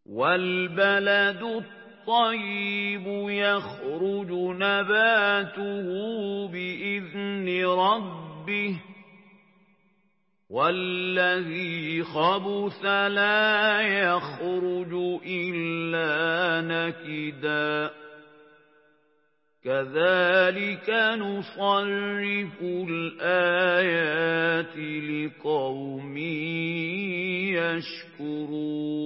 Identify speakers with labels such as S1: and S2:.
S1: وَالْبَلَدُ الطَّيِّبُ يَخْرُجُ نَبَاتُهُ بِإِذْنِ رَبِّهِ وَالَّذِي خَبُثَ لَا يَخْرُجُ إِلَّا نَكِدًا ۚ كَذَٰلِكَ نُصَرِّفُ الْآيَاتِ لِقَوْمٍ يَشْكُرُونَ